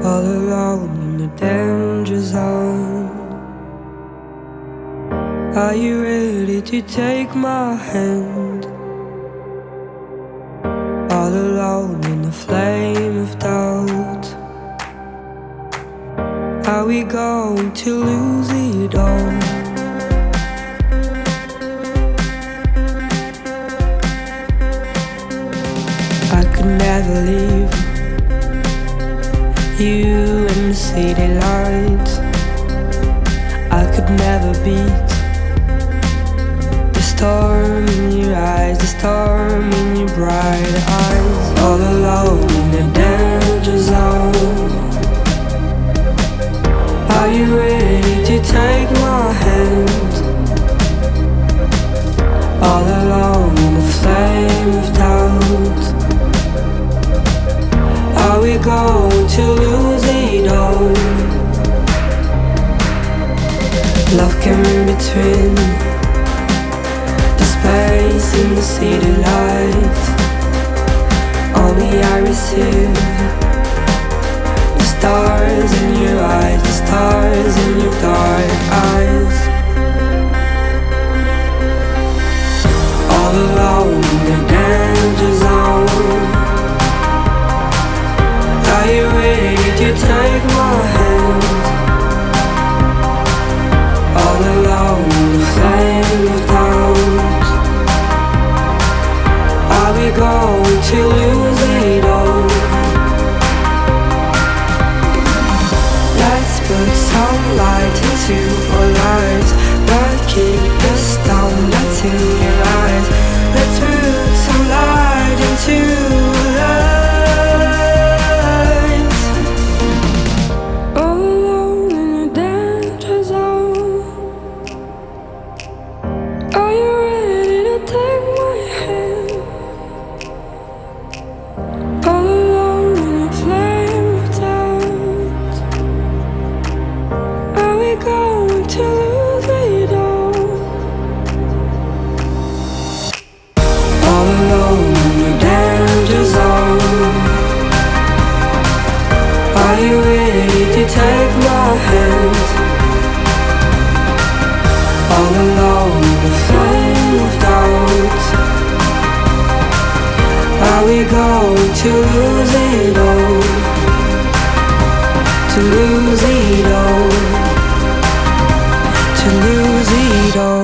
all alone in the danger zone. Are you ready to take my hand? All alone in the flame of doubt. Are we going to lose it all? I could never leave you in the city lights. I could never beat the storm in your eyes, the storm in your bright eyes. All alone in the danger zone. Are you ready to take my hand? All alone in the flame of doubt. Are we going to lose it all? Love came in between the space in the city lights. Only I receive the stars in your eyes, the stars in your dark eyes. All alone in the danger zone. Are you ready to take my hand? All alone in the flame of doubt. Are we going to lose it all? Let's put some light into our lives. But keep the stone that's in your eyes. Let's put some light into life. Take my hand. All alone in the flame of doubt. Are we going to lose it all? To lose it all. To lose it all.